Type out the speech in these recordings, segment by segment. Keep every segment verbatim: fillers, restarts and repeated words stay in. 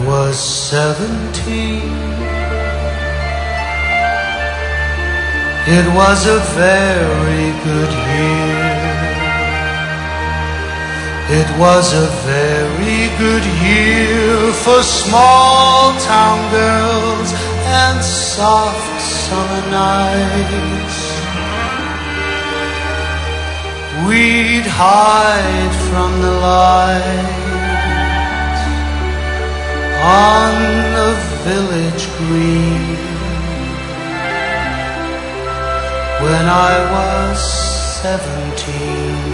was seventeen, it was a very good year. It was a very good year for small town girls and soft summer nights. We'd hide from the light on the village green when I was seventeen.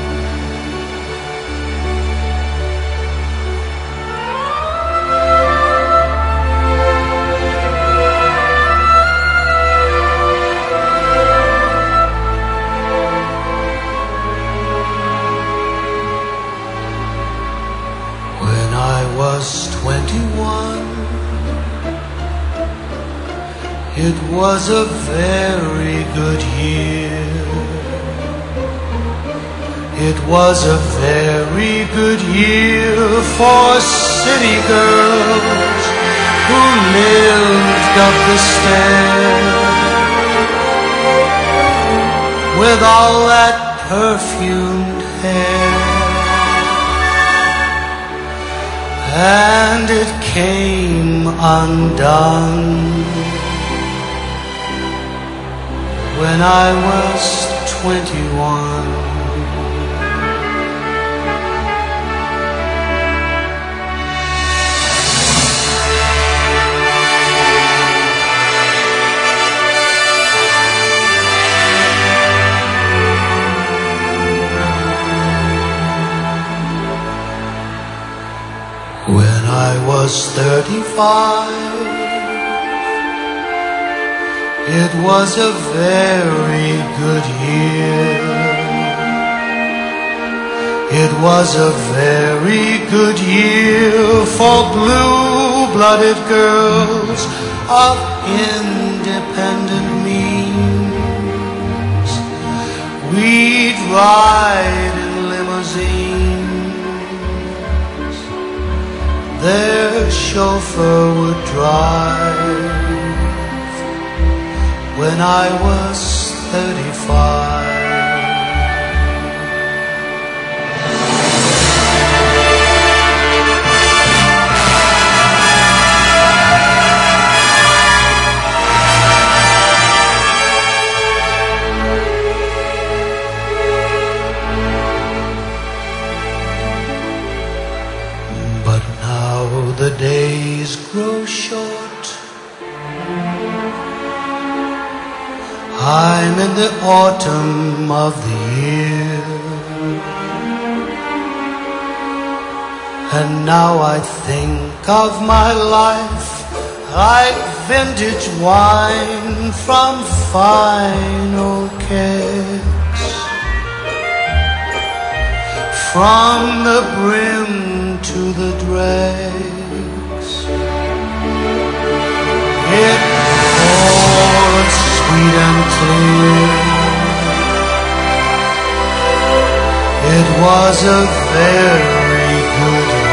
When I was twenty-one, it was a very good year. It was a very good year for city girls who lived up the stair with all that perfumed hair. And it came undone when I was twenty-one. When I was thirty-five, it was a very good year. It was a very good year for blue-blooded girls of independent means. We'd ride in limousines. Their chauffeur would drive when I was thirty-five. But now the days grow short. I'm in the autumn of the year, and now I think of my life like vintage wine from fine old kegs. From the brim to the dregs, it poured sweet and clear. It was a very good year.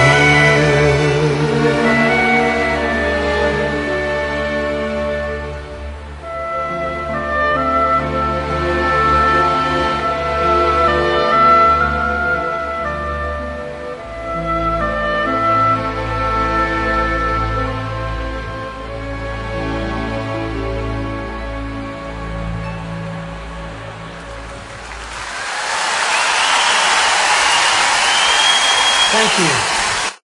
Thank you.